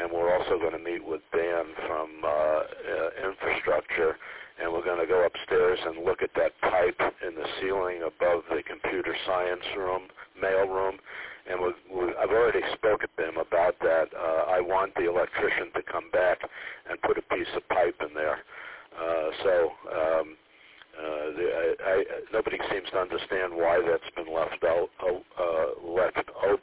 and we're also going to meet with Dan from infrastructure, and we're going to go upstairs and look at that pipe in the ceiling above the computer science room, mail room, and I've already spoken to him about that. I want the electrician to come back and put a piece of pipe in there. Nobody seems to understand why that's been left open.